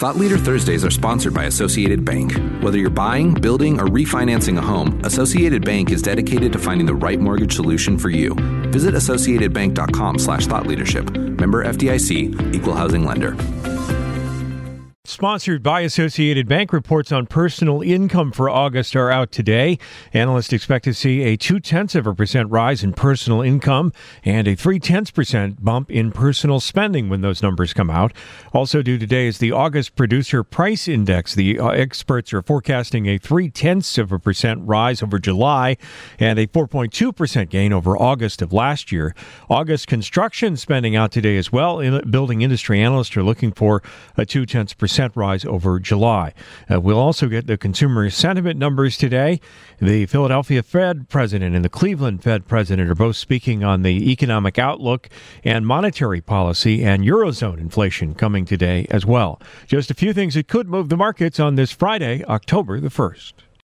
Thought Leader Thursdays are sponsored by Associated Bank. Whether you're buying, building, or refinancing a home, Associated Bank is dedicated to finding the right mortgage solution for you. Visit associatedbank.com/thoughtleadership. Member FDIC, Equal Housing Lender. Sponsored by Associated Bank, reports on personal income for August are out today. Analysts expect to see a 0.2% rise in personal income and a 0.3% bump in personal spending when those numbers come out. Also due today is the August Producer Price Index. The experts are forecasting a 0.3% rise over July and a 4.2% gain over August of last year. August construction spending out today as well. Building industry analysts are looking for a 0.2% rise over July. We'll also get the consumer sentiment numbers today. The Philadelphia Fed president and the Cleveland Fed president are both speaking on the economic outlook and monetary policy, and Eurozone inflation coming today as well. Just a few things that could move the markets on this Friday, October the 1st.